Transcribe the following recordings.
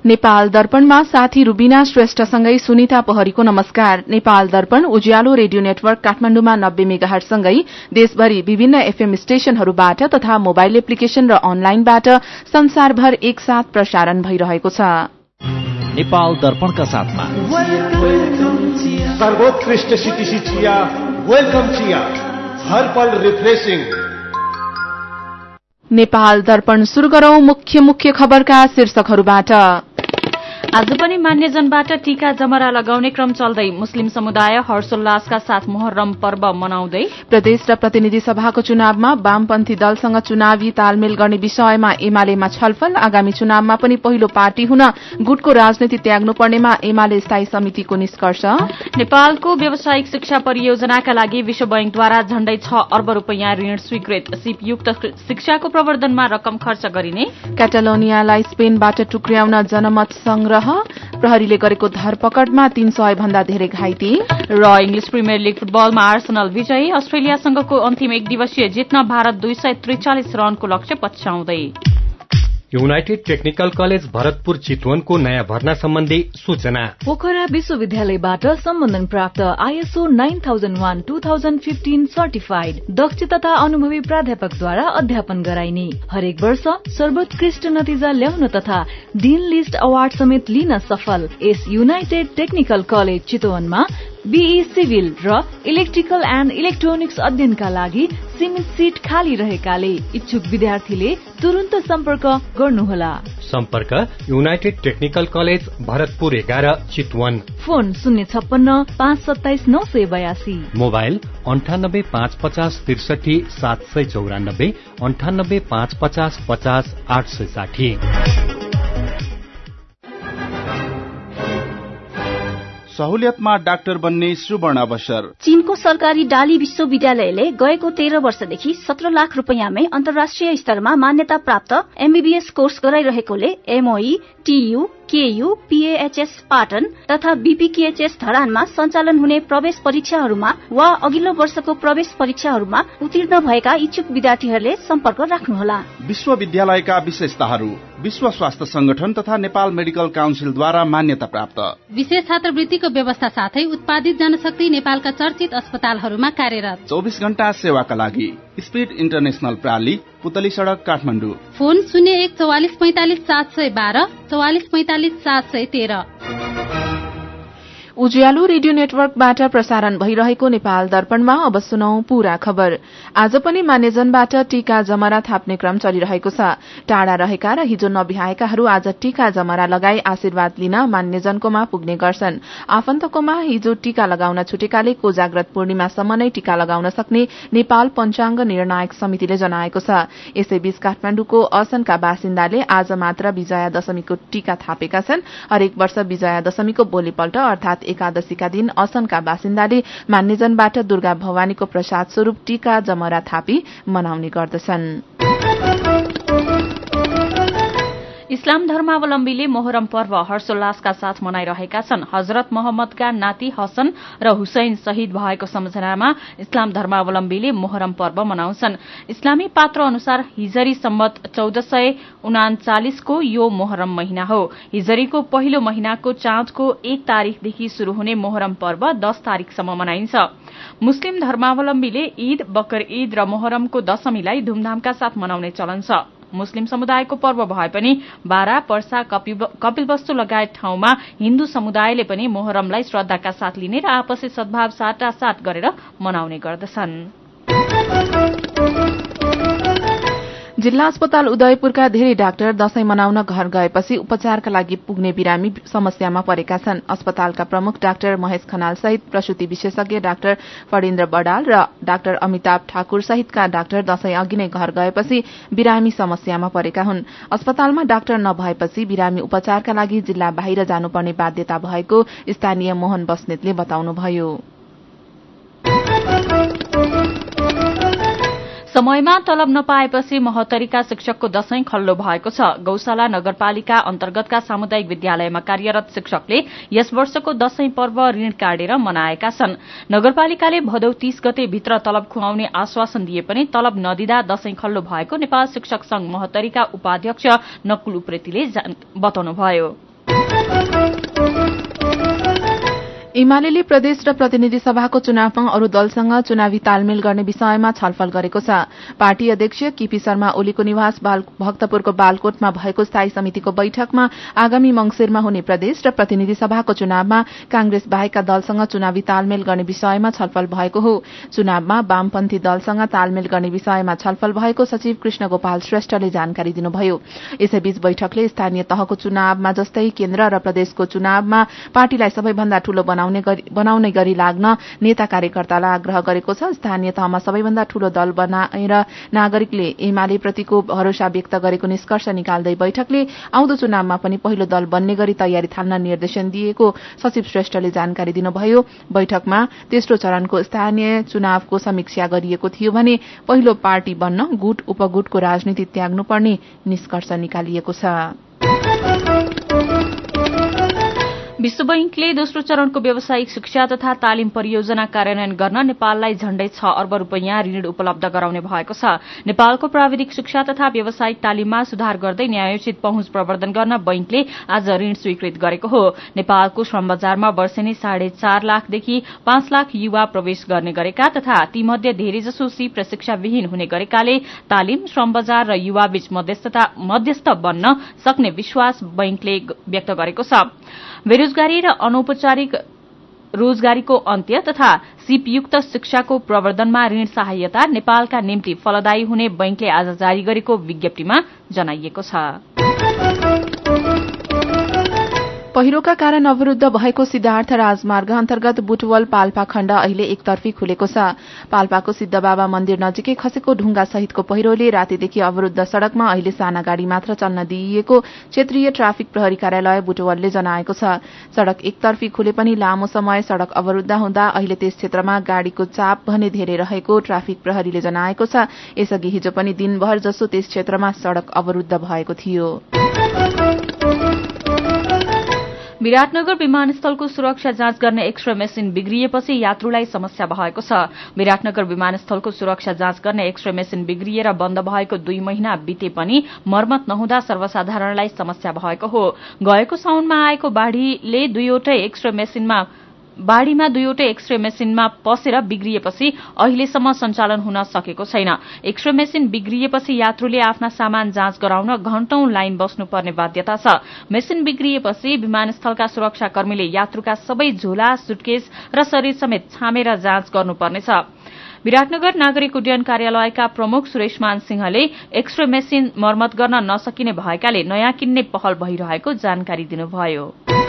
नेपाल दर्पणमा साथी रुबिना श्रेष्ठसँगै सुनिता पहरीको नमस्कार। नेपाल दर्पण उज्यालो रेडियो नेटवर्क काठमाण्डुमा 90 मेगाहर्जसँगै देशभरि विभिन्न एफएम स्टेशनहरूबाट तथा मोबाइल एप्लिकेशन र अनलाइनबाट संसारभर एकसाथ प्रसारण भइरहेको छ। नेपाल दर्पणका साथमा सर्वोत्कृष्ट सिटिसी चिया, वेलकम चिया, हर पल रिफ्रेशिङ। नेपाल दर्पण सुरु गरौं मुख्य खबरका शीर्षकहरूबाट। आज पनि मान्यजनबाट टीका जमरा लगाउने क्रम चल्दै मुस्लिम समुदाय हर्षोल्लासका साथ मोहर्रम पर्व मनाउँदै। प्रदेश र प्रतिनिधि सभाको चुनावमा वामपन्थी दलसँग चुनावी तालमेल गर्ने विषयमा एमालेमा छलफल। आगामी चुनावमा पनि पहिलो पार्टी हुन गुटको राजनीति त्याग्नुपर्नेमा एमाले स्थायी समितिको निष्कर्ष। नेपालको व्यावसायिक शिक्षा परियोजनाका लागि विश्व बैंकद्वारा झण्डै 6 अर्ब रूपियाँ ऋण स्वीकृत। सिपयुक्त शिक्षाको प्रवर्धनमा रकम खर्च गरिने। क्याटालोनियालाई स्पेनबाट टुक्र्याउन जनमत संग्रह। प्रहरीले गरेको धरपकड़मा 300 भन्दा धेरै घाइते। र इंग्लिश प्रिमियर लीग फुटबलमा आर्सेनल विजयी। अस्ट्रेलियासँगको अन्तिम एक दिवसीय जित्न भारत 243 रनको लक्ष्य पछ्याउँदै। युनाइटेड टेक्निकल कलेज भरतपुर चितवनको नयाँ भर्ना सम्बन्धी सूचना। पोखरा विश्वविद्यालयबाट सम्बन्धन प्राप्त ISO 9001-2015 सर्टिफाइड दक्ष तथा अनुभवी प्राध्यापकद्वारा अध्यापन गराइने। हरेक वर्ष सर्वोत्कृष्ट नतिजा ल्याउन तथा डीन लिस्ट अवार्ड समेत लिन सफल यस युनाइटेड टेक्निकल कलेज चितवनमा BE सिभिल र इलेक्ट्रिकल एन्ड इलेक्ट्रोनिक्स अध्ययनका लागि सीमित सीट खाली रहेकाले इच्छुक विद्यार्थीले तुरुन्त सम्पर्क गर्नुहोला। सम्पर्क united technical college Bharatpur 11 Chitwan. Phone 056 527 982। Mobile 98 550 63 794 98 550 50 860। सहुलियतमा डाक्टर बन्ने सुवर्ण अवसर। चीनको सरकारी डाली विश्वविद्यालयले गएको 13 वर्षदेखि 17 लाख रुपियाँमै अन्तर्राष्ट्रिय स्तरमा मान्यता प्राप्त MBBS कोर्स गराइरहेकोले MOE, TU, KU, PAHS Patan तथा BPKHS धरानमा सञ्चालन हुने प्रवेश परीक्षाहरूमा वा अघिल्लो वर्षको प्रवेश परीक्षाहरूमा उत्तीर्ण भएका इच्छुक विद्यार्थीहरूले सम्पर्क राख्नुहोला। विश्वविद्यालयका विशेषताहरू। विश्व स्वास्थ्य संगठन तथा नेपाल मेडिकल काउन्सिलद्वारा मान्यता प्राप्त। विशेष छात्रवृत्तिको व्यवस्था साथै उत्पादित जनशक्ति नेपालका चर्चित अस्पतालहरूमा कार्यरत। 24 घण्टा सेवाका लागि स्पिड इन्टरनेशनल प्राली, पुतली सड़क काठमाडौँ। फोन 01 44 45 712 44 45 713। उज्यालो रेडियो नेटवर्कबाट प्रसारण भइरहेको नेपाल दर्पणमा अब सुनौं पूरा खबर। आज पनि मान्यजनबाट टीका जमरा थाप्ने क्रम चलिरहेको छ। टाढा रहेका र हिजो नभ्याएकाहरू आज टीका जमरा लगाई आशीर्वाद लिन मान्यजनकोमा पुग्ने गर्छन्। आफन्तकोमा हिजो टीका लगाउन छुटेकाले कोजाग्रत पूर्णिमासम्म नै टीका लगाउन सक्ने नेपाल पञ्चाङ्ग निर्णायक समितिले जनाएको छ। यसैबीच काठमाण्डुको असनका बासिन्दाले आज मात्र विजया दशमीको टीका थापेका छन्। हरेक वर्ष विजया दशमीको भोलिपल्ट अर्थात एकादशीका दिन असनका बासिन्दाले मान्यजनबाट दुर्गा भवानीको प्रसाद स्वरूप टीका जमरा थापी मनाउने गर्दछन्। इस्लाम धर्मावलम्बीले मोहरम पर्व हर्षोल्लासका साथ मनाइरहेका छन्। हजरत मोहम्मदका नाति हसन र हुसैन शहीद भएको सम्झनामा इस्लाम धर्मावलम्बीले मोहरम पर्व मनाउँछन्। इस्लामी पात्र अनुसार हिजरी सम्मत 1439 को यो मोहरम महिना हो। हिजरीको पहिलो महिनाको चाँदको 1 तारिखदेखि शुरू हुने मोहरम पर्व 10 तारिखसम्म मनाइन्छ। मुस्लिम धर्मावलम्बीले ईद, बकर ईद र मोहरमको दशमीलाई धूमधामका साथ मनाउने चलन छ। मुस्लिम समुदायको पर्व भए पनि बारा, पर्सा, कपिलवस्तु लगायत ठाउँमा हिन्दू समुदायले पनि मोहरमलाई श्रद्धाका साथ लिने र आपसी सद्भाव साटासाट गरेर मनाउने गर्दछन्। जिल्ला अस्पताल उदयपुरका धेरै डाक्टर दशैं मनाउन घर गएपछि उपचारका लागि पुग्ने बिरामी समस्यामा परेका छन्। अस्पतालका प्रमुख डाक्टर महेश खनाल सहित प्रसूति विशेषज्ञ डाक्टर फणेन्द्र बडाल र डाक्टर अमिताभ ठाकुर सहितका डाक्टर दशैं अघि नै घर गएपछि बिरामी समस्यामा परेका हुन्। अस्पतालमा डाक्टर नभएपछि बिरामी उपचारका लागि जिल्ला बाहिर जानुपर्ने बाध्यता भएको स्थानीय मोहन बस्नेतले बताउनुभयो। समयमा तलब नपाएपछि महोत्तरीका शिक्षकको दशैं खल्लो भएको छ। गौशाला नगरपालिका अन्तर्गतका सामुदायिक विद्यालयमा कार्यरत शिक्षकले यस वर्षको दशैं पर्व ऋण काटेर मनाएका छन्। नगरपालिकाले भदौ 30 गते भित्र तलब खुवाउने आश्वासन दिए पनि तलब नदिँदा दशैं खल्लो भएको नेपाल शिक्षक संघ महोत्तरीका उपाध्यक्ष नकुल उप्रेतीले बताउनुभयो। एमाले प्रदेश र प्रतिनिधि सभाको चुनावमा अरू दलसँग चुनावी तालमेल गर्ने विषयमा छलफल गरेको छ। पार्टी अध्यक्ष केपी शर्मा ओलीको निवास भक्तपुरको बालकोटमा भएको स्थायी समितिको बैठकमा आगामी मंगिरमा हुने प्रदेश र प्रतिनिधि सभाको चुनावमा कांग्रेस बाहेकका दलसँग चुनावी तालमेल गर्ने विषयमा छलफल भएको हो। चुनावमा वामपन्थी दलसँग तालमेल गर्ने विषयमा छलफल भएको सचिव कृष्ण गोपाल श्रेष्ठले जानकारी दिनुभयो। यसैबीच बैठकले स्थानीय तहको चुनावमा जस्तै केन्द्र र प्रदेशको चुनावमा पार्टीलाई सबैभन्दा ठूलो बनाउने गरी लाग्न नेता कार्यकर्तालाई आग्रह गरेको छ। स्थानीय तहमा सबैभन्दा ठूलो दल बनाएर नागरिकले एमाले प्रतिको भरोसा व्यक्त गरेको निष्कर्ष निकाल्दै बैठकले आउँदो चुनावमा पनि पहिलो दल बन्ने गरी तयारी थाल्न निर्देशन दिएको सचिव श्रेष्ठले जानकारी दिनुभयो। बैठकमा तेस्रो चरणको स्थानीय चुनावको समीक्षा गरिएको थियो भने पहिलो पार्टी बन्न गुट उपगुटको राजनीति त्याग्नुपर्ने निष्कर्ष निकालिएको छ। विश्व बैंकले दोस्रो चरणको व्यावसायिक शिक्षा तथा तालिम परियोजना कार्यान्वयन गर्न नेपाललाई झण्डै 6 अर्ब रूपैयाँ ऋण उपलब्ध गराउने भएको छ। नेपालको प्राविधिक शिक्षा तथा व्यावसायिक तालिममा सुधार गर्दै न्यायोचित पहुँच प्रवर्धन गर्न बैंकले आज ऋण स्वीकृत गरेको हो। नेपालको श्रम बजारमा वर्षेनी 4.5 लाखदेखि 5 लाख युवा प्रवेश गर्ने गरेका तथा तीमध्ये धेरैजसो सिप र शिक्षाविहीन हुने गरेकाले तालिम, श्रम बजार र युवा बीच मध्यस्थ बन्न सक्ने विश्वास बैंकले व्यक्त गरेको छ। बेरोजगारी र अनौपचारिक रोजगारीको अन्त्य तथा सिपयुक्त शिक्षाको प्रवर्धनमा ऋण सहायता नेपालका निम्ति फलदायी हुने बैंकले आज जारी गरेको विज्ञप्तिमा जनाइएको छ। पहिरोका कारण अवरूद्ध भएको सिद्धार्थ राजमार्ग अन्तर्गत बुटवल पाल्पा खण्ड अहिले एकतर्फी खुलेको छ। पाल्पाको सिद्धबाबा मन्दिर नजिकै खसेको ढुंगा सहितको पहिरोले रातिदेखि अवरूद्ध सड़कमा अहिले साना गाड़ी मात्र चल्न दिइएको क्षेत्रीय ट्राफिक प्रहरी कार्यालय बुटवलले जनाएको छ। सड़क एकतर्फी खुले पनि लामो समय सड़क अवरूद्ध हुँदा अहिले त्यस क्षेत्रमा गाड़ीको चाप भने धेरै रहेको ट्राफिक प्रहरीले जनाएको छ। यसअघि हिजो पनि दिनभर जसो त्यस क्षेत्रमा सड़क अवरूद्ध भएको थियो। विराटनगर विमानस्थलको सुरक्षा जाँच गर्ने एक्सरे मेसिन बिग्रिएपछि यात्रुलाई समस्या भएको छ। विराटनगर विमानस्थलको सुरक्षा जाँच गर्ने एक्सरे मेसिन बिग्रिएर बन्द भएको 2 महिना बिते पनि मर्मत नहुँदा सर्वसाधारणलाई समस्या भएको हो। गएको साउनमा आएको बाढ़ीमा दुईवटै एक्सरे मेसिनमा पसेर बिग्रिएपछि अहिलेसम्म सञ्चालन हुन सकेको छैन। एक्सरे मेसिन बिग्रिएपछि यात्रुले आफ्ना सामान जाँच गराउन घण्टौं लाइन बस्नुपर्ने बाध्यता छ। मेसिन बिग्रिएपछि विमानस्थलका सुरक्षाकर्मीले यात्रुका सबै झोला, सुटकेस र शरीर समेत छामेर जाँच गर्नुपर्नेछ। विराटनगर नागरिक उड्डयन कार्यालयका प्रमुख सुरेशमान सिंहले एक्सरे मेसिन मर्मत गर्न नसकिने भएकाले नयाँ किन्ने पहल भइरहेको जानकारी दिनुभयो।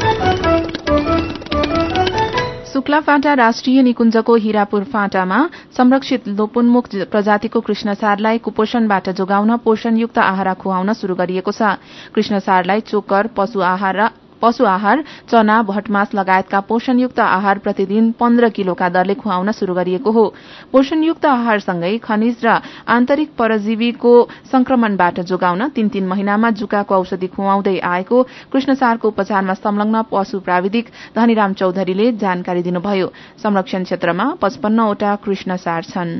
शुक्लाफाँटा राष्ट्रिय निकुञ्जको हीरापुर फाँटामा संरक्षित लोपोन्मुख प्रजातिको कृष्णसारलाई कुपोषणबाट जोगाउन पोषणयुक्त आहार खुवाउन शुरू गरिएको छ। कृष्णसारलाई चोकर, पशु आहार, चना, भटमास लगायतका पोषणयुक्त आहार प्रतिदिन 15 किलोका दरले खुवाउन शुरू गरिएको हो। पोषणयुक्त आहारसँगै खनिज र आन्तरिक परजीवीको संक्रमणबाट जोगाउन 3 महिनामा जुकाको औषधि खुवाउँदै आएको कृष्णसारको उपचारमा संलग्न पशु प्राविधिक धनीराम चौधरीले जानकारी दिनुभयो। संरक्षण क्षेत्रमा 55 वटा कृष्णसार छन्।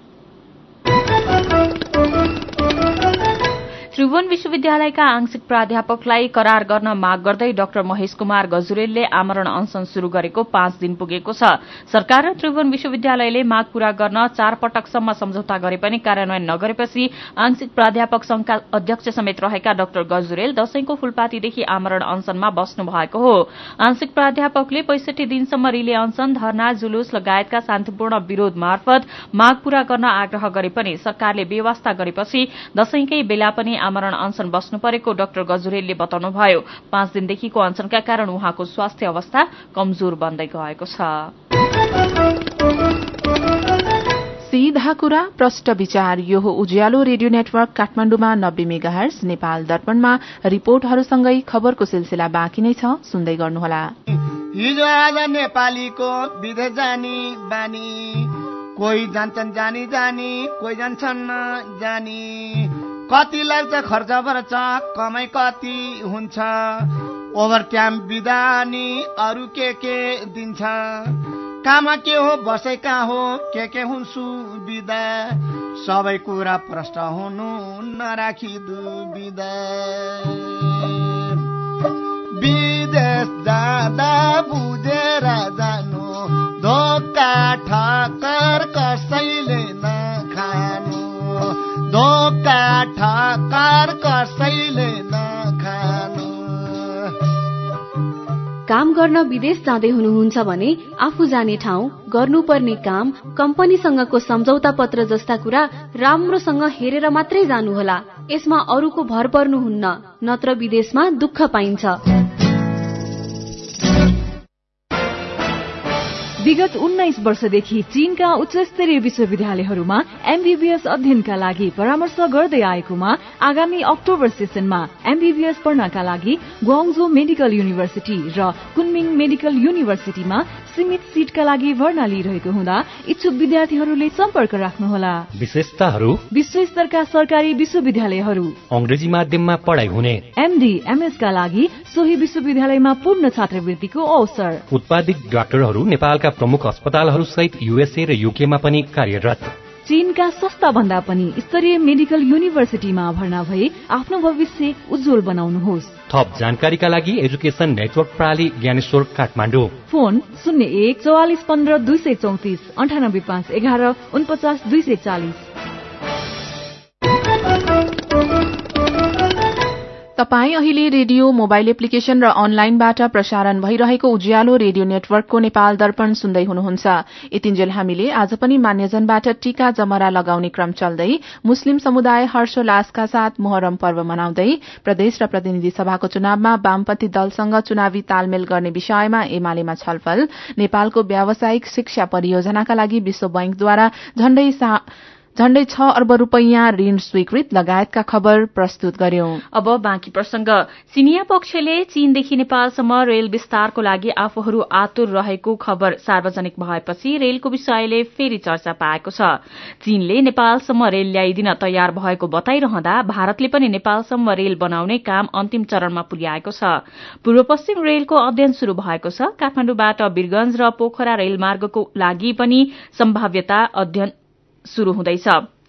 त्रिभुवन विश्वविद्यालयका आंशिक प्राध्यापकलाई करार गर्न माग गर्दै डाक्टर महेश कुमार गजुरेलले आमरण अनशन शुरू गरेको 5 दिन पुगेको छ। सरकार र त्रिभुवन विश्वविद्यालयले माग पूरा गर्न 4 पटकसम्म सम्झौता गरे पनि कार्यान्वयन नगरेपछि आंशिक प्राध्यापक संघका अध्यक्ष समेत रहेका डाक्टर गजुरेल दशैंको फूलपातीदेखि आमरण अनशनमा बस्नु भएको हो। आंशिक प्राध्यापकले 65 दिनसम्म रिले अनशन, धरना, जुलुस लगायतका शान्तिपूर्ण विरोध मार्फत माग पूरा गर्न आग्रह गरे पनि सरकारले बेवास्ता गरेपछि दशैंकै बेला पनि आमरण अनशन बस्नु परेको डाक्टर गजुरेलले बताउनुभयो। 5 दिनदेखिको अनशनका कारण उहाँको स्वास्थ्य अवस्था कमजोर बन्दै गएको छ। सीधा कुरा प्रष्ट विचार, यो हो उज्यालो रेडियो नेटवर्क काठमाडौँमा 90 मेगाहर्ज, नेपाल दर्पणमा रिपोर्टहरूसँगै खबरको सिलसिला बाँकी नै छ, सुन्दै गर्नुहोला। हिजो आज नेपालीको विदेश जानी बानी, कोही जान्छन् जानी जानी, कोही जान्छन् जानी, कति लाग्छ खर्च पर्छ, कमाइ कति हुन्छ, ओभर टाइम बिदानी अरू के दिन्छ, काम के हो बसै कहाँ हो, के हुन् सुविधा, सबै कुरा प्रश्न हुनु नराखी दुविधा। विदेश काम गर्न विदेश जाँदै हुनुहुन्छ भने आफू जाने ठाउँ, गर्नुपर्ने काम, कम्पनीसँगको सम्झौता पत्र जस्ता कुरा राम्रोसँग हेरेर मात्रै जानुहोला। यसमा अरूको भर पर्नुहुन्न, नत्र विदेशमा दुःख पाइन्छ। विगत 19 वर्षदेखि चीनका उच्च स्तरीय विश्वविद्यालयहरूमा एमबीबीएस अध्ययनका लागि परामर्श गर्दै आएकोमा आगामी अक्टोबर सेसनमा एमबीबीएस पढ्नका लागि ग्वाङझो मेडिकल युनिभर्सिटी र कुनमिङ मेडिकल युनिभर्सिटीमा सीमित सीटका लागि भर्ना लिइरहेको हुँदा इच्छुक विद्यार्थीहरूले सम्पर्क राख्नुहोला। विशेषताहरू: विश्व स्तरका सरकारी विश्वविद्यालयहरू, अंग्रेजी माध्यममा पढाइ हुने, एमडी एमएस का लागि सोही विश्वविद्यालयमा पूर्ण छात्रवृत्तिको अवसर, उत्पादित डाक्टरहरू नेपालका प्रमुख अस्पतालहरू सहित यूएसए र यूकेमा पनि कार्यरत। चीनका सस्ता भन्दा पनि स्तरीय मेडिकल युनिभर्सिटीमा भर्ना भई आफ्नो भविष्य उज्जवल बनाउनुहोस्। थप जानकारीका लागि एजुकेशन नेटवर्क प्रणाली ज्ञानेश्वर काठमाडौँ। फोन 01 44 15 234 98 5 11 49 240। तपाई अहिले रेडियो, मोबाइल एप्लिकेशन र अनलाइनबाट प्रसारण भइरहेको उज्यालो रेडियो नेटवर्कको नेपाल दर्पण सुन्दै हुनुहुन्छ। यतिन्जेल हामीले आज पनि मान्यजनबाट टीका जमरा लगाउने क्रम चल्दै मुस्लिम समुदाय हर्षोल्लासका साथ मोहरम पर्व मनाउँदै प्रदेश र प्रतिनिधि सभाको चुनावमा वामपन्थी दलसँग चुनावी तालमेल गर्ने विषयमा एमालेमा छलफल, नेपालको व्यावसायिक शिक्षा परियोजनाका लागि विश्व बैंकद्वारा झण्डै 6 अर्ब रूपैयाँ ऋण स्वीकृत लगायतका खबर प्रस्तुत गर्यौं। अब बाँकी प्रसंग। चिनिया पक्षले चीनदेखि नेपालसम्म रेल विस्तारको लागि आफूहरू आतुर रहेको खबर सार्वजनिक भएपछि रेलको विषयले फेरि चर्चा पाएको छ। चीनले नेपालसम्म रेल ल्याइदिन तयार भएको बताइरहँदा भारतले पनि नेपालसम्म रेल बनाउने काम अन्तिम चरणमा पुर्याएको छ। पूर्व पश्चिम रेलको अध्ययन शुरू भएको छ। काठमाडौँबाट वीरगंज र पोखरा रेलमार्गको लागि पनि सम्भाव्यता अध्ययन शुरू हुँदैछ।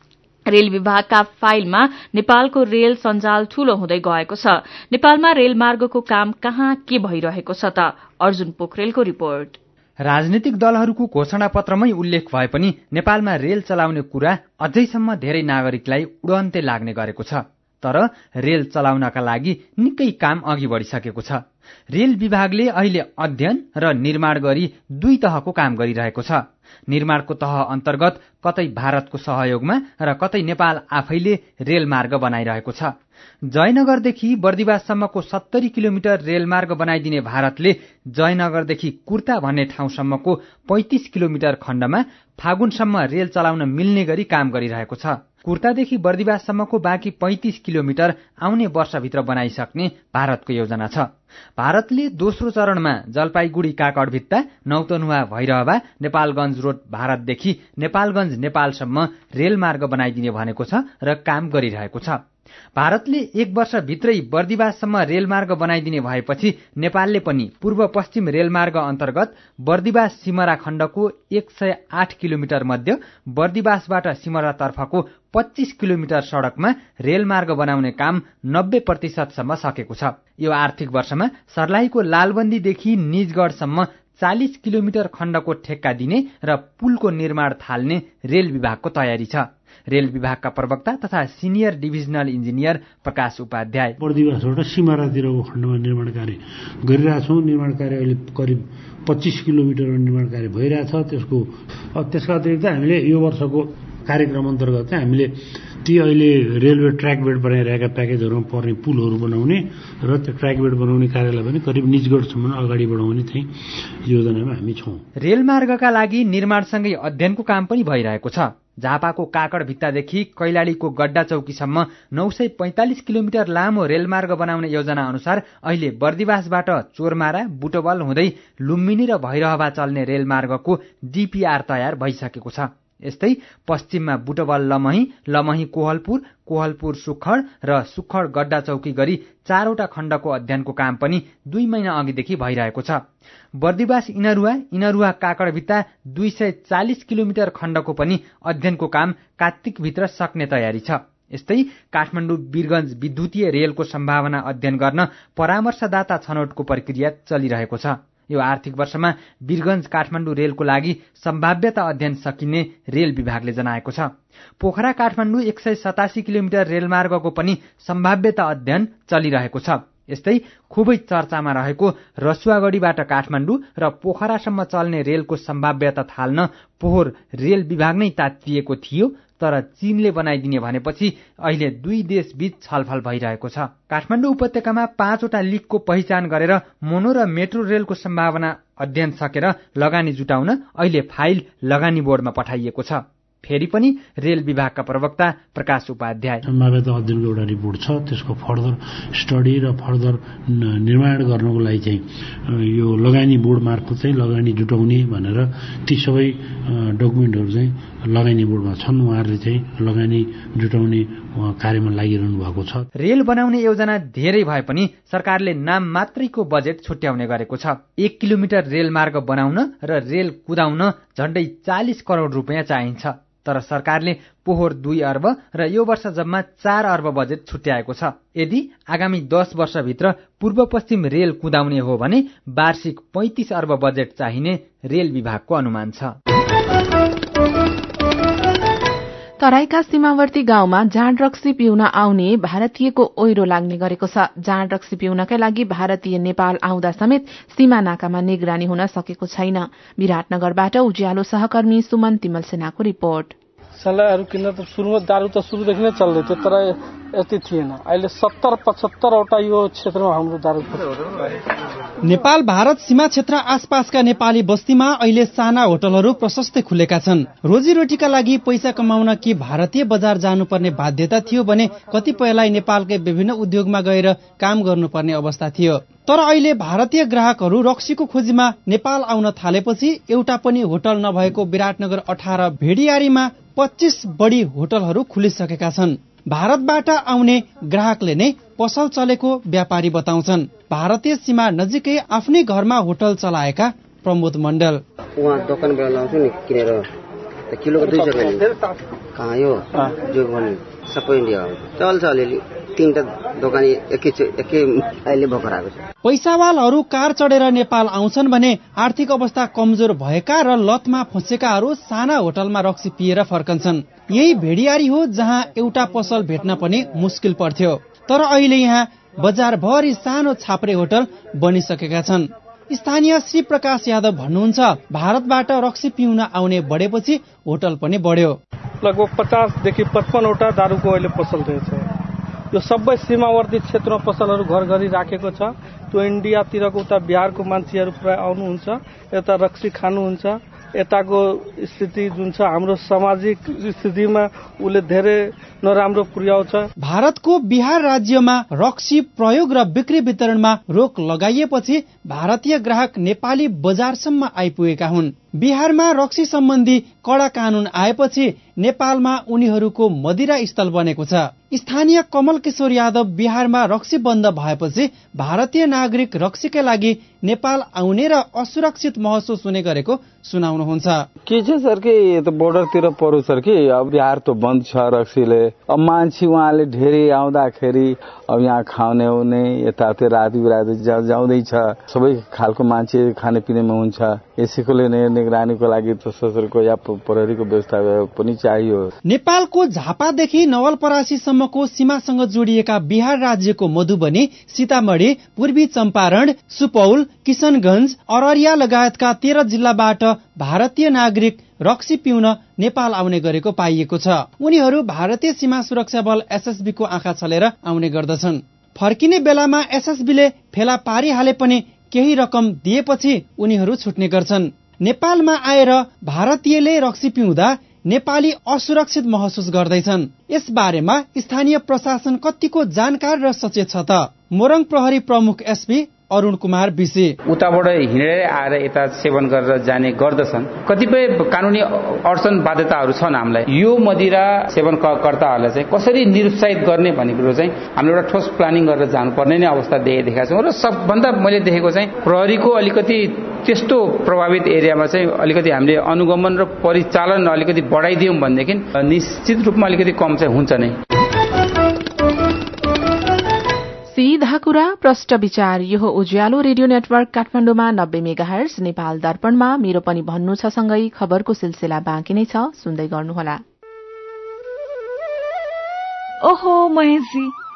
रेल विभागका फाइलमा नेपालको रेल सञ्जाल ठूलो हुँदै गएको छ। नेपालमा रेलमार्गको काम कहाँ के भइरहेको छ त? अर्जुन पोखरेलको रिपोर्ट। राजनीतिक दलहरूको घोषणा पत्रमै उल्लेख भए पनि नेपालमा रेल चलाउने कुरा अझैसम्म धेरै नागरिकलाई उडन्ते लाग्ने गरेको छ। तर रेल चलाउनका लागि निकै काम अघि बढिसकेको छ। रेल विभागले अहिले अध्ययन र निर्माण गरी दुई तहको काम गरिरहेको छ। निर्माणको तह अन्तर्गत कतै भारतको सहयोगमा र कतै नेपाल आफैले रेलमार्ग बनाइरहेको छ। जयनगरदेखि बर्दिवाससम्मको 70 किलोमिटर रेलमार्ग बनाइदिने भारतले जयनगरदेखि कुर्ता भन्ने ठाउँसम्मको 35 किलोमिटर खण्डमा फागुनसम्म रेल चलाउन मिल्ने गरी काम गरिरहेको छ। कुर्तादेखि बर्दिवाससम्मको बाँकी 35 किलोमिटर आउने वर्षभित्र बनाइसक्ने भारतको योजना छ। भारतले दोस्रो चरणमा जलपाईगुड़ी काकडभित्ता, नौतनुवा भैरहवा, नेपालगंज रोड भारतदेखि नेपालगंज नेपालसम्म रेलमार्ग बनाइदिने भनेको छ र काम गरिरहेको छ। भारतले 1 वर्षभित्रै बर्दिवाससम्म रेलमार्ग बनाइदिने भएपछि नेपालले पनि पूर्व पश्चिम रेलमार्ग अन्तर्गत बर्दिवास सिमरा खण्डको 108 किलोमिटर मध्ये बर्दिवासबाट सिमरातर्फको 25 किलोमिटर सड़कमा रेलमार्ग बनाउने काम 90% सम्म सकेको छ। यो आर्थिक वर्षमा सर्लाहीको लालबन्दीदेखि निजगढसम्म 40 किलोमिटर खण्डको ठेक्का दिने र पुलको निर्माण थाल्ने रेल विभागको तयारी छ। रेल विभागका प्रवक्ता तथा senior divisional engineer Prakash Upadhyay, बर्दिवासबाट सिमरातिरको खण्डमा निर्माण कार्य गरिरहेछौँ। निर्माण कार्य अहिले करिब 25 किलोमिटरमा निर्माण कार्य भइरहेछ। त्यसका अतिरिक्त हामीले यो वर्षको कार्यक्रम अन्तर्गत चाहिँ हामीले ती अहिले रेलवे ट्र्याक बेड बनाइरहेका प्याकेजहरूमा पर्ने पुलहरू बनाउने र त्यो ट्र्याक बेड बनाउने कार्यलाई पनि करिब निजगढसम्म अगाडि बढाउने चाहिँ योजनामा हामी छौँ। रेलमार्गका लागि निर्माणसँगै अध्ययनको काम पनि भइरहेको छ। झापाको काकड भित्तादेखि कैलालीको गड्डा चौकीसम्म 945 किलोमिटर लामो रेलमार्ग बनाउने योजना अनुसार अहिले बर्दिवासबाट चोरमारा, बुटवल हुँदै लुम्बिनी र भैरहवा चल्ने रेलमार्गको डीपीआर तयार भइसकेको छ। यस्तै पश्चिममा बुटवल लमही, लमही कोहलपुर, कोहलपुर सुखड र सुखड गड्डा चौकी गरी 4वटा खण्डको अध्ययनको काम पनि 2 महिना अघिदेखि भइरहेको छ। बर्दिवास इनरुवा, इनरुवा काकडभित्ता 240 किलोमिटर खण्डको पनि अध्ययनको काम कार्तिकभित्र सक्ने तयारी छ। यस्तै काठमाडौँ वीरगंज विद्युतीय रेलको सम्भावना अध्ययन गर्न परामर्शदाता छनौटको प्रक्रिया चलिरहेको छ। यो आर्थिक वर्षमा वीरगंज काठमाडौँ रेलको लागि सम्भाव्यता अध्ययन सकिने रेल विभागले जनाएको छ। पोखरा काठमाडौँ 187 किलोमिटर रेलमार्गको पनि सम्भाव्यता अध्ययन चलिरहेको छ। यस्तै खुबै चर्चामा रहेको रसुवागढीबाट काठमाडौँ र पोखरासम्म चल्ने रेलको सम्भाव्यता थाल्न पोहोर रेल विभाग नै तातिएको थियो, तर चीनले बनाइदिने भनेपछि अहिले दुई देशबीच छलफल भइरहेको छ। काठमाडौँ उपत्यकामा 5वटा लिकको पहिचान गरेर मोनो र मेट्रो रेलको सम्भावना अध्ययन सकेर लगानी जुटाउन अहिले फाइल लगानी बोर्डमा पठाइएको छ। फेरि पनि रेल विभागका प्रवक्ता प्रकाश उपाध्याय, सम्भाव्यता अध्ययनको एउटा रिपोर्ट छ, त्यसको फर्दर स्टडी र फर्दर निर्माण गर्नको लागि चाहिँ यो लगानी बोर्ड मार्फत चाहिँ लगानी जुटाउने भनेर ती सबै डकुमेन्टहरू चाहिँ लगानी बोर्डमा छन्। उहाँहरूले चाहिँ लगानी जुटाउने कार्यमा लागिरहनु भएको छ। रेल बनाउने योजना धेरै भए पनि सरकारले नाम मात्रैको बजेट छुट्याउने गरेको छ। 1 किलोमिटर रेलमार्ग बनाउन र रेल कुदाउन झण्डै 40 करोड रुपियाँ चाहिन्छ, तर सरकारले पोहोर 2 अर्ब र यो वर्ष जम्मा 4 अर्ब बजेट छुट्याएको छ। यदि आगामी 10 वर्षभित्र पूर्व पश्चिम रेल कुदाउने हो भने वार्षिक 35 अर्ब बजेट चाहिने रेल विभागको अनुमान छ। तराईका सीमावर्ती गाउँमा जाँड रक्सी पिउन आउने भारतीयको ओइरो लाग्ने गरेको छ। जाँड रक्सी पिउनकै लागि भारतीय नेपाल आउँदा समेत सीमा नाकामा निगरानी हुन सकेको छैन। विराटनगरबाट उज्यालो सहकर्मी सुमन तिमल सेनाको रिपोर्ट। सलाहहरू किन्न त सुरुमा दारू त सुरुदेखि नै चल्दै थियो, तर यति थिएन। अहिले 70-75 वटा यो क्षेत्रमा हाम्रो दारू। नेपाल भारत सीमा क्षेत्र आसपासका नेपाली बस्तीमा अहिले साना होटलहरू प्रशस्तै खुलेका छन्। रोजीरोटीका लागि पैसा कमाउन कि भारतीय बजार जानुपर्ने बाध्यता थियो भने कतिपयलाई नेपालकै विभिन्न उद्योगमा गएर काम गर्नुपर्ने अवस्था थियो। तर अहिले भारतीय ग्राहकहरू रक्सीको खोजीमा नेपाल आउन थालेपछि एउटा पनि होटल नभएको विराटनगर 18 भेडियारीमा 25 बढी होटलहरू खुलिसकेका छन्। भारतबाट आउने ग्राहकले नै पसल चलेको व्यापारी बताउँछन्। भारतीय सीमा नजिकै आफ्नै घरमा होटल चलाएका प्रमोद मण्डल, उहाँ दोकानबाट लाउँछु नि किनेर, किलोको 200 कहाँ यो जो भने सबै इन्डिया हो, चल्छ अलिअलि। 3टा दोकानी एकै अहिले भर्खर आएको छ। पैसावालहरू कार चढेर नेपाल आउँछन् भने आर्थिक अवस्था कमजोर भएका र लतमा फँसेकाहरू साना होटलमा रक्सी पिएर फर्कन्छन्। यही भेडियारी हो जहाँ एउटा पसल भेट्न पनि मुस्किल पर्थ्यो, तर अहिले यहाँ बजारभरि सानो छाप्रे होटल बनिसकेका छन्। स्थानीय श्री प्रकाश यादव भन्नुहुन्छ, भारतबाट रक्सी पिउन आउने बढेपछि होटल पनि बढ्यो। लगभग 50 देखि 55 वटा दारूको अहिले पसल रहेछ। यो सबै सीमावर्ती क्षेत्रमा पसलहरू घर घरि राखेको छ। त्यो इन्डियातिरको उता बिहारको मान्छेहरू प्राय आउनुहुन्छ, यता रक्सी खानुहुन्छ। यताको स्थिति जुन छ हाम्रो सामाजिक स्थितिमा उसले धेरै नराम्रो पुर्याउँछ। भारतको बिहार राज्यमा रक्सी प्रयोग र बिक्री वितरणमा रोक लगाइएपछि भारतीय ग्राहक नेपाली बजारसम्म आइपुगेका हुन्। बिहारमा रक्सी सम्बन्धी कडा कानून आएपछि नेपालमा उनीहरूको मदिरा स्थल बनेको छ। स्थानीय कमल किशोर यादव बिहारमा रक्सी बन्द भएपछि भारतीय नागरिक रक्सीकै लागि नेपाल आउने र असुरक्षित महसुस हुने गरेको सुनाउनुहुन्छ। के छ सर कि यो त बोर्डरतिर पर्यो सर कि अब बिहार त बन्द छ रक्सीले। अब मान्छे उहाँले धेरै आउँदाखेरि अब यहाँ खाउने हुने यतातिर राति बिराती जाउँदैछ। सबै खालको मान्छे खाने पिनेमा हुन्छ। यसैकोले निगरानीको लागि त सशस्त्रको या प्रहरीको व्यवस्था पनि चाहियो। नेपालको झापादेखि नवलपरासीसम्मको सीमासँग जोडिएका बिहार राज्यको मधुबनी, सीतामढ़ी, पूर्वी चम्पारण, सुपौल, किशनगंज, अररिया लगायतका 13 जिल्लाबाट भारतीय नागरिक रक्सी पिउन नेपाल आउने गरेको पाइएको छ। उनीहरू भारतीय सीमा सुरक्षा बल एसएसबी को आँखा छलेर आउने गर्दछन्। फर्किने बेलामा एसएसबीले फेला पारिहाले पनि केही रकम दिएपछि उनीहरू छुट्ने गर्छन्। नेपालमा आएर भारतीयले रक्सी पिउँदा नेपाली असुरक्षित महसुस गर्दैछन्। यस बारेमा स्थानीय प्रशासन कतिको जानकार र सचेत छ त? मोरङ प्रहरी प्रमुख एसपी अरुण कुमार विशी, उताबाट हिँडेर आएर यता सेवन गरेर जाने गर्दछन्। कतिपय कानूनी अडचन बाध्यताहरू छन् हामीलाई। यो मदिरा सेवनकर्ताहरूलाई चाहिँ कसरी निरुत्साहित गर्ने भन्ने कुरो चाहिँ हामीले एउटा ठोस प्लानिङ गरेर जानुपर्ने नै अवस्था देखेका छौँ। र सबभन्दा मैले देखेको चाहिँ प्रहरीको अलिकति त्यस्तो प्रभावित एरियामा चाहिँ अलिकति हामीले अनुगमन र परिचालन अलिकति बढाइदियौँ भनेदेखि निश्चित रूपमा अलिकति कम चाहिँ हुन्छ नै। सीधा कुरा प्रष्ट विचार। यो उज्यालो रेडियो नेटवर्क काठमाडौँमा 90 मेगाहर्ज, नेपाल दर्पणमा मेरो पनि भन्नु छ सँगै खबरको सिलसिला बाँकी नै छ, सुन्दै गर्नुहोला। ओहो महेशजी,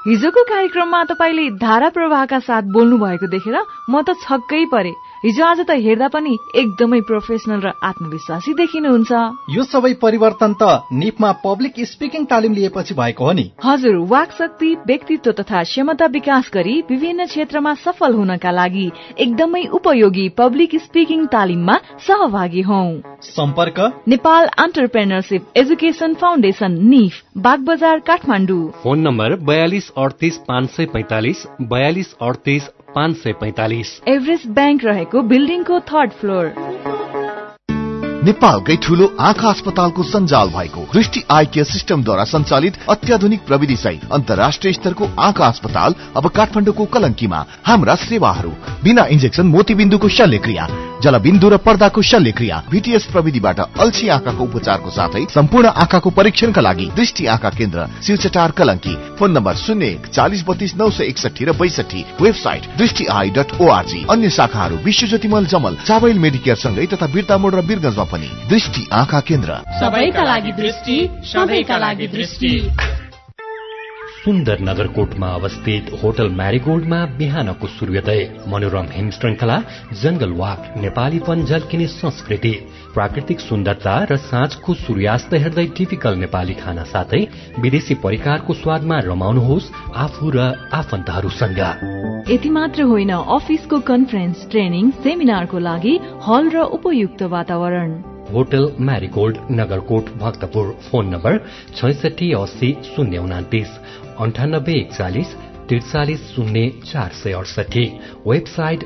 हिजोको कार्यक्रममा तपाईले धारा प्रवाहका साथ बोल्नु भएको देखेर म त छक्कै परे। हिजो आज त हेर्दा पनि एकदमै प्रोफेसनल र आत्मविश्वासी देखिनुहुन्छ। यो सबै परिवर्तन त निपमा पब्लिक स्पिकिङ तालिम लिएपछि भएको हो नि। हजुर, वाक शक्ति, व्यक्तित्व तथा क्षमता विकास गरी विभिन्न क्षेत्रमा सफल हुनका लागि एकदमै उपयोगी पब्लिक स्पिकिङ तालिममा सहभागी हौं। सम्पर्क Nepal entrepreneurship education foundation, NEF, Bagbazar, Kathmandu. Phone number 4238 545 4238 545। Everest bank रहेको बिल्डिङको 3rd फ्लोर। नेपालकै ठूलो आँखा अस्पतालको सञ्जाल भएको दृष्टि आई केयर सिस्टमद्वारा सञ्चालित अत्याधुनिक प्रविधि सहित अन्तर्राष्ट्रिय स्तरको आँखा अस्पताल अब काठमाडौँको कलंकीमा। हाम्रा सेवाहरू बिना इन्जेक्सन मोतीबिन्दुको शल्यक्रिया, जलबिन्दु र पर्दाको शल्यक्रिया, VTS प्रविधिबाट अल्छी आँखाको उपचारको साथै सम्पूर्ण आँखाको परीक्षणका लागि दृष्टि आँखा केन्द्र, शिवचटार, कलंकी। फोन नम्बर 01 40 32 961 र 62। वेबसाइट दृष्टिआई.org। अन्य शाखाहरू विश्वज्योतिमल, जमल, चावल मेडिकेयर सँगै तथा बिर्तामोड र बिरगंजमा पनि दृष्टि आँखा केन्द्र। सबैका लागि दृष्टि, सबैका लागि दृष्टि। सुन्दर नगरकोटमा अवस्थित होटल म्यारीगोल्डमा बिहानको सूर्योदय, मनोरम हिम श्रृंखला, जंगल वाक, नेपालीपन झल्किने संस्कृति, प्राकृतिक सुन्दरता र साँझको सूर्यास्त हेर्दै टिपिकल नेपाली खाना साथै विदेशी परिकारको स्वादमा रमाउनुहोस् आफू र आफन्तहरूसँग। यति मात्र होइन, अफिसको कन्फरेन्स, ट्रेनिङ, सेमिनारको लागि हल र उपयुक्त वातावरण। Hotel marigold, Nagarkot, Bhaktapur. Phone number 66 80 029 98 41 43 0468। Website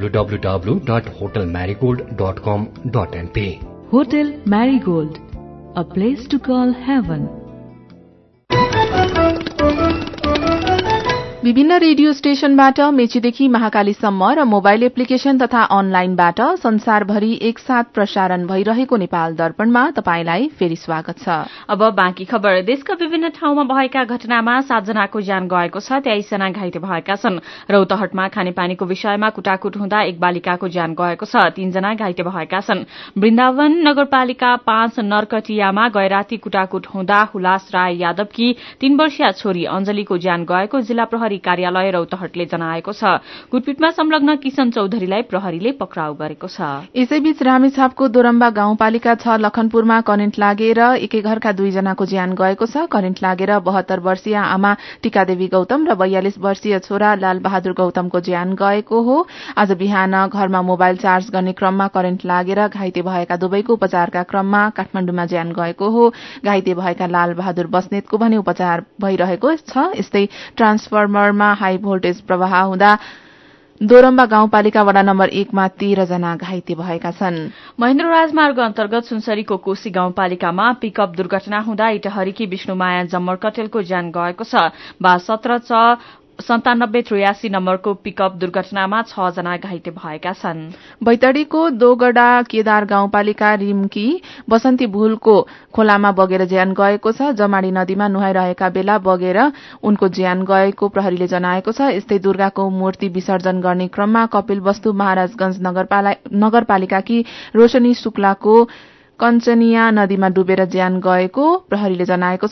www.hotelmarigold.com.np। Hotel marigold, a place to call heaven. विभिन्न रेडियो स्टेशनबाट मेचीदेखि महाकालीसम्म र मोबाइल एप्लिकेशन तथा अनलाइनबाट संसारभरि एकसाथ प्रसारण भइरहेको नेपाल दर्पणमा तपाईंलाई फेरि स्वागत छ। अब बाँकी खबर। देशका विभिन्न ठाउँमा भएका घटनामा 7 जनाको ज्यान गएको छ, 23 जना घाइते भएका छन्। रौतहटमा खानेपानीको विषयमा कुटाकुट हुँदा एक बालिकाको ज्यान गएको छ, 3 जना घाइते भएका छन्। वृन्दावन नगरपालिका 5 नरकटियामा गैराती कुटाकुट हुँदा हुलास राय यादवकी 3 वर्षीय छोरी अञ्जलीको ज्यान गएको जिल्ला प्रहरी कार्यालय रौतहटले जनाएको छ। कुटपिटमा संलग्न किशन चौधरीलाई प्रहरीले पक्राउ गरेको छ। यसैबीच रामेछापको दोरम्बा गाउँपालिका 6 लखनपुरमा करेन्ट लागेर एकै घरका 2 जनाको ज्यान गएको छ। करेन्ट लागेर 72 वर्षीय आमा टीकादेवी गौतम र 42 वर्षीय छोरा लाल बहादुर गौतमको ज्यान गएको हो। आज बिहान घरमा मोबाइल चार्ज गर्ने क्रममा करेन्ट लागेर घाइते भएका दुवैको उपचारका क्रममा काठमाडौँमा ज्यान गएको हो। घाइते भएका लाल बहादुर बस्नेतको भने उपचार भइरहेको छ। यस्तै ट्रान्सफर्मरमा हाई भोल्टेज प्रवाह हुँदा दोरम्बा गाउँपालिका वडा नम्बर 1 मा 13 जना घाइते भएका छन्। महेन्द्र राजमार्ग अन्तर्गत सुनसरीको कोशी गाउँपालिकामा पिकअप दुर्घटना हुँदा इटहरीकी विष्णुमाया जम्मर कटेलको ज्यान गएको छ। 17 9783 नम्बरको पिकअप दुर्घटनामा 6 जना घाइते भएका छन्। बैतडीको दोगडा केदार गाउँपालिका रिमकी बसन्ती भूलको खोलामा बगेर ज्यान गएको छ। जमाडी नदीमा नुहाइरहेका बेला बगेर उनको ज्यान गएको प्रहरीले जनाएको छ। यस्तै दुर्गाको मूर्ति विसर्जन गर्ने क्रममा कपिलवस्तु महाराजगंज नगरपालिकाकी रोशनी शुक्लाको कञ्चनिया नदीमा डुबेर ज्यान गएको प्रहरीले जनाएको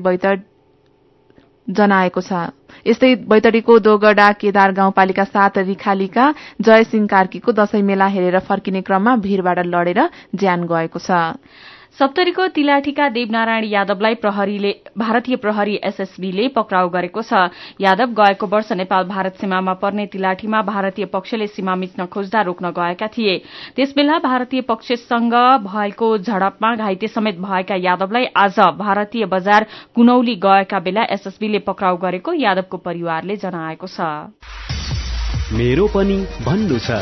छ। यस्तै बैतडीको दोगडा केदार गाउँपालिका 7 रिखालीका जयसिंह कार्कीको दशैं मेला हेरेर फर्किने क्रममा भीड़बाट लडेर ज्यान गएको छ। सप्तरीको तिलाठीका देवनारायण यादवलाई भारतीय प्रहरी एसएसबीले पक्राउ गरेको छ। यादव गएको वर्ष नेपाल भारत सीमामा पर्ने तिलाठीमा भारतीय पक्षले सीमा मिच्न खोज्दा रोक्न गएका थिए। त्यसबेला भारतीय पक्षसँग भएको झडपमा घाइते समेत भएका यादवलाई आज भारतीय बजार कुनौली गएका बेला एसएसबीले पक्राउ गरेको यादवको परिवारले जनाएको छ। मेरो पनि भन्नु छ।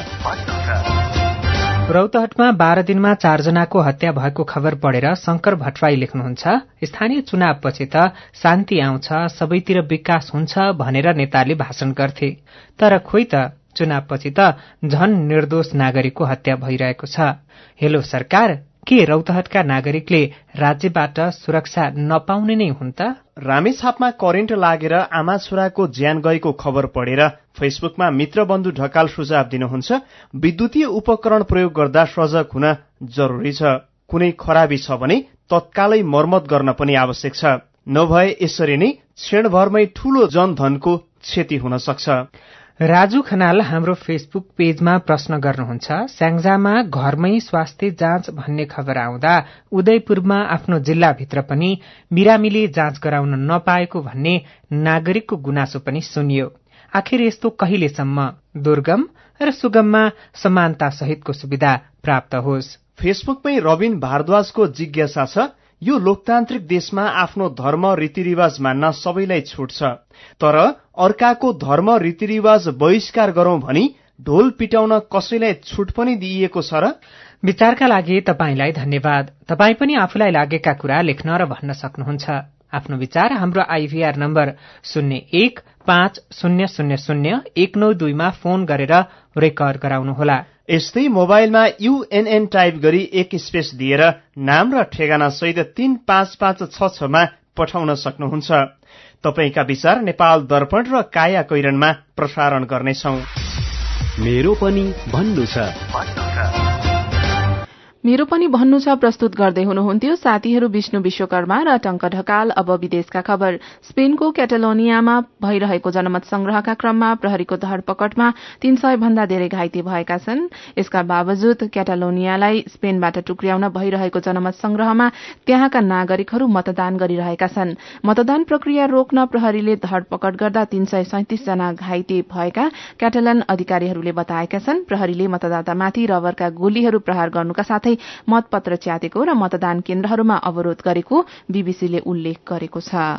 रौतहटमा 12 दिनमा 4 जनाको हत्या भएको खबर पढेर शंकर भट्टराई लेख्नुहुन्छ, स्थानीय चुनावपछि त शान्ति आउँछ, सबैतिर विकास हुन्छ भनेर नेताले भाषण गर्थे, तर खोइ त चुनावपछि त झन निर्दोष नागरिकको हत्या भइरहेको छ। हेलो सरकार, के रौतहटका नागरिकले राज्यबाट सुरक्षा नपाउने नै हुन् त? रामेछापमा करेन्ट लागेर आमा छोराको ज्यान गएको खबर पढेर फेसबुकमा मित्रबन्धु ढकाल सुझाव दिनुहुन्छ, विद्युतीय उपकरण प्रयोग गर्दा सजग हुन जरुरी छ। कुनै खराबी छ भने तत्कालै मर्मत गर्न पनि आवश्यक छ। नभए यसरी नै क्षणभरमै ठूलो जनधनको क्षति हुन सक्छ। राजु खनाल हाम्रो फेसबुक पेजमा प्रश्न गर्नुहुन्छ, स्याङ्जामा घरमै स्वास्थ्य जाँच भन्ने खबर आउँदा उदयपुरमा आफ्नो जिल्लाभित्र पनि बिरामीले जाँच गराउन नपाएको भन्ने नागरिकको गुनासो पनि सुनियो। आखिर यस्तो कहिलेसम्म दुर्गम र सुगममा समानता सहितको सुविधा प्राप्त होस्? फेसबुकमै रबिन भारद्वाजको जिज्ञासा छ, यो लोकतान्त्रिक देशमा आफ्नो धर्म रीतिरिवाज मान्न सबैलाई छुट छ, तर अर्काको धर्म रीतिरिवाज बहिष्कार गरौं भनी ढोल पिटाउन कसैलाई छुट पनि दिइएको छ र? विचारका लागि तपाईंलाई धन्यवाद। तपाई पनि आफूलाई लागेका कुरा लेख्न र भन्न सक्नुहुन्छ। आफ्नो विचार हाम्रो आइभीआर नम्बर 0150001992 मा फोन गरेर रेकर्ड गराउनुहोला। यस्तै मोबाइलमा UNN टाइप गरी एक स्पेस दिएर नाम र ठेगाना सहित 35566 मा पठाउन सक्नुहुन्छ। तपाईका विचार नेपाल दर्पण र काया कैरनमा प्रसारण गर्नेछौं। मेरो पनि भन्नु छ। मेरो पनि भन्नु छ प्रस्तुत गर्दै हुनुहुन्थ्यो साथीहरू विष्णु विश्वकर्मा र टंक ढकाल। अब विदेशका खबर। स्पेनको क्याटालोनियामा भइरहेको जनमत संग्रहका क्रममा प्रहरीको धरपकड़मा 300 भन्दा धेरै घाइते भएका छन्। यसका बावजुद क्याटालोनियालाई स्पेनबाट टुक्र्याउन भइरहेको जनमत संग्रहमा त्यहाँका नागरिकहरू मतदान गरिरहेका छन्। मतदान प्रक्रिया रोक्न प्रहरीले धरपकड़ गर्दा 337 जना घाइते भएका क्याटालन अधिकारीहरूले बताएका छन्। प्रहरीले मतदातामाथि रबरका गोलीहरू प्रहार गर्नुका साथै मतपत्र च्यातेको र मतदान केन्द्रहरूमा अवरोध गरेको बीबीसीले उल्लेख गरेको छ।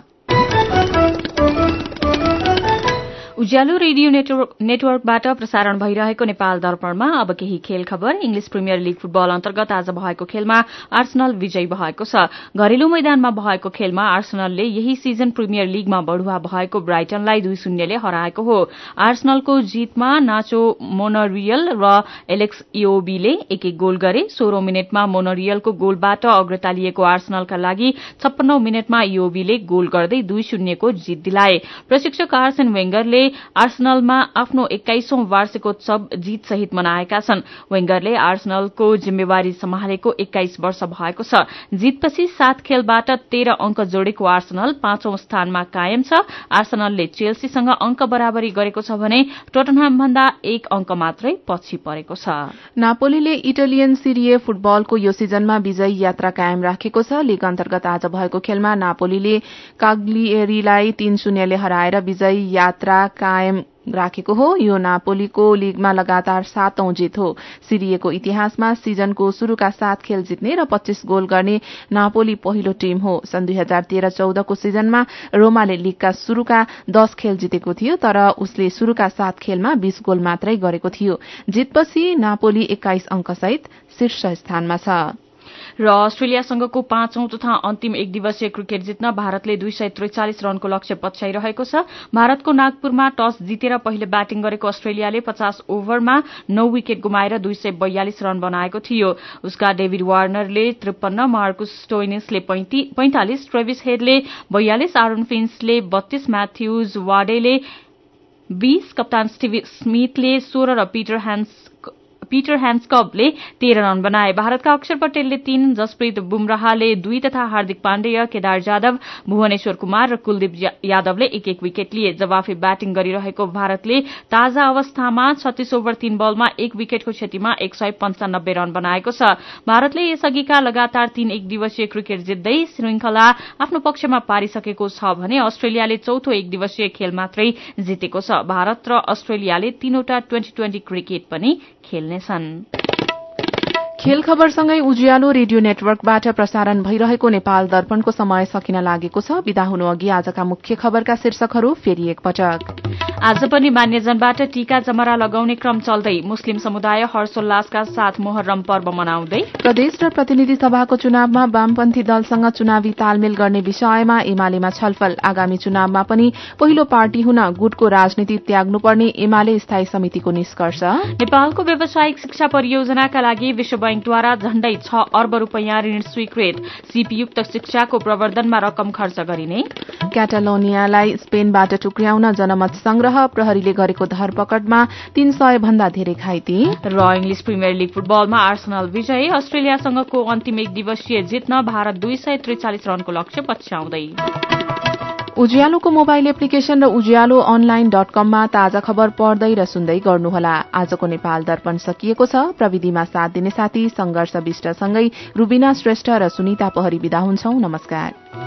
उज्यालो रेडियो नेटवर्कबाट प्रसारण भइरहेको नेपाल दर्पणमा अब केही खेल खबर। इंग्लिश प्रिमियर लीग फुटबल अन्तर्गत आज भएको खेलमा आर्सेनल विजयी भएको छ। घरेलु मैदानमा भएको खेलमा आर्सेनलले यही सिजन प्रिमियर लीगमा बढुवा भएको ब्राइटनलाई 2-0 ले हराएको हो। आर्सेनलको जीतमा नाचो मोनरियल र एलेक्स इयोबीले एक गोल गरे। 16औं मिनेटमा मोनरियलको गोलबाट अग्रता लिएको आर्सेनलका लागि 56औं मिनेटमा इयोबीले गोल गर्दै 2-0 को जीत दिलाए। प्रशिक्षक आर्सेन वेंगरले आर्सेनलमा आफ्नो 21औं वार्षिकोत्सव जीत सहित मनाएका छन्। वेंगरले आर्सेनलको जिम्मेवारी सम्हालेको 21 वर्ष भएको छ। जीतपछि 7 खेलबाट 13 अंक जोडेको आर्सेनल 5औं स्थानमा कायम छ। आर्सेनलले चेल्सीसँग अंक बराबरी गरेको छ भने टोटनहम भन्दा 1 अंक मात्रै पछि परेको छ। नापोलीले इटालियन सिरिए फुटबलको यो सिजनमा विजयी यात्रा कायम राखेको छ। लीग अन्तर्गत आज भएको खेलमा नापोलीले काग्लिएरीलाई 3-0 ले हराएर विजयी यात्रा कायम राखेको हो। यो नापोलीको लीगमा लगातार 7औं जित हो। सिरिएको इतिहासमा सिजनको शुरूका 7 खेल जित्ने र 25 गोल गर्ने नापोली पहिलो टीम हो। सन् 2013-14 को सिजनमा रोमाले लीगका शुरूका 10 खेल जितेको थियो, तर उसले शुरूका 7 खेलमा 20 गोल मात्रै गरेको थियो। जितपछि नापोली 21 अंकसहित शीर्ष स्थानमा छ। र अस्ट्रेलियासँगको 5औं तथा अन्तिम एक दिवसीय क्रिकेट जित्न भारतले 243 रनको लक्ष्य पछ्याइरहेको छ। भारतको नागपुरमा टस जितेर पहिले ब्याटिङ गरेको अस्ट्रेलियाले 50 ओभरमा 9 विकेट गुमाएर 242 रन बनाएको थियो। उसका डेभिड वार्नरले 53, मार्कुस स्टोइनिसले 45, ट्रेभिस हेडले 42, आरोन फिन्चले 32, म्याथ्यूज वाडेले 20, कप्तान स्टिभ स्मिथले 16 र पीटर ह्यान्ड्सकबले 13 रन बनाए। भारतका अक्षर पटेलले 3, जसप्रीत बुमराहले 2 तथा हार्दिक पाण्डेय, केदार जाधव, भुवनेश्वर कुमार र कुलदीप यादवले 1-1 विकेट लिए। जवाफी ब्याटिङ गरिरहेको भारतले ताजा अवस्थामा 36 ओभर 3 बलमा 1 विकेटको क्षतिमा 195 रन बनाएको छ। भारतले यसअघिका लगातार 3 एक दिवसीय क्रिकेट जित्दै श्रृंखला आफ्नो पक्षमा पारिसकेको छ भने अस्ट्रेलियाले चौथो एक दिवसीय खेल मात्रै जितेको छ। भारत र अस्ट्रेलियाले 3वटा 2020 क्रिकेट पनि खेल्नेछन्। खेल खबरसँगै उज्यालो रेडियो नेटवर्कबाट प्रसारण भइरहेको नेपाल दर्पणको समय सकिन लागेको छ। विदा हुनु अघि आजका मुख्य खबरका शीर्षकहरू फेरि एकपटक। आज पनि मान्यजनबाट टीका जमरा लगाउने क्रम चल्दै मुस्लिम समुदाय हर्षोल्लासका साथ मोहर्रम पर्व मनाउँदै। प्रदेश र प्रतिनिधि सभाको चुनावमा वामपन्थी दलसँग चुनावी तालमेल गर्ने विषयमा एमालेमा छलफल। आगामी चुनावमा पनि पहिलो पार्टी हुन गुटको राजनीति त्याग्नुपर्ने एमाले स्थायी समितिको निष्कर्ष। नेपालको व्यावसायिक शिक्षा परियोजनाका लागि विश्व बैंकद्वारा झण्डै 6 अर्ब रूपियाँ ऋण स्वीकृत। सीपीयुक्त शिक्षाको प्रवर्धनमा रकम खर्च गरिने। क्याटालोनियालाई स्पेनबाट टुक्र्याउन जनमत संग्रह। प्रहरीले गरेको धरपकड़मा 300 भन्दा धेरै घाइते। र इंग्लिश प्रिमियर लीग फुटबलमा आर्सेनल विजयी। अस्ट्रेलियासँगको अन्तिम एक दिवसीय जित्न भारत 243 रनको लक्ष्य पछ्याउँदै। उज्यालोको मोबाइल एप्लिकेशन र ujalonline.com-मा ताजा खबर पढ्दै र सुन्दै गर्नुहोला। आजको नेपाल दर्पण सकिएको छ। प्रविधिमा साथ दिने साथी संघर्ष विष्टसँगै रुबिना श्रेष्ठ र सुनिता पहरी बिदा हुन्छौं। नमस्कार।